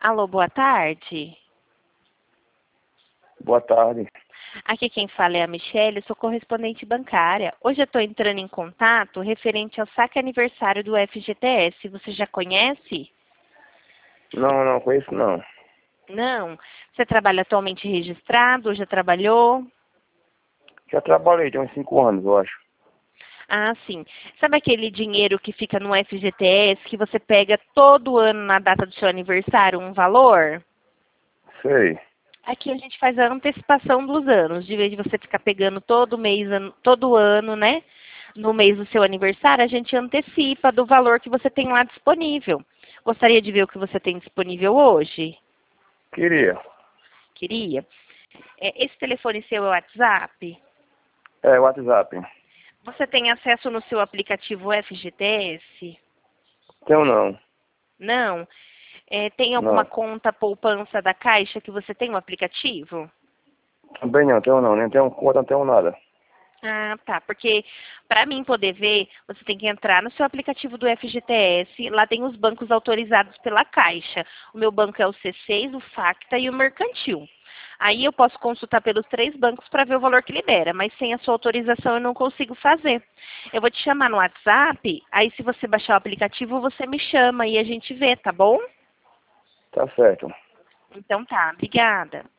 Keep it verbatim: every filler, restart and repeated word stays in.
Alô, boa tarde. Boa tarde. Aqui quem fala é a Michelle, sou correspondente bancária. Hoje eu estou entrando em contato referente ao saque aniversário do F G T S. Você já conhece? Não, não conheço não. Não? Você trabalha atualmente registrado ou já trabalhou? Já trabalhei, tem uns cinco anos, eu acho. Ah, sim. Sabe aquele dinheiro que fica no F G T S que você pega todo ano na data do seu aniversário, um valor? Sei. Aqui a gente faz a antecipação dos anos, de vez de você ficar pegando todo mês, ano- todo ano, né? No mês do seu aniversário, a gente antecipa do valor que você tem lá disponível. Gostaria de ver o que você tem disponível hoje? Queria. Queria. É, esse telefone seu é o WhatsApp? É, WhatsApp. Você tem acesso no seu aplicativo F G T S? Tenho não. Não? É, tem alguma Não. conta poupança da Caixa que você tem no aplicativo? Também não, tenho não. Nem tenho conta, não tenho nada. Ah, tá. Porque para mim poder ver, você tem que entrar no seu aplicativo do F G T S. Lá tem os bancos autorizados pela Caixa. O meu banco é o C seis, o Facta e o Mercantil. Aí eu posso consultar pelos três bancos para ver o valor que libera, mas sem a sua autorização eu não consigo fazer. Eu vou te chamar no WhatsApp, aí se você baixar o aplicativo, você me chama e a gente vê, tá bom? Tá certo. Então tá, obrigada.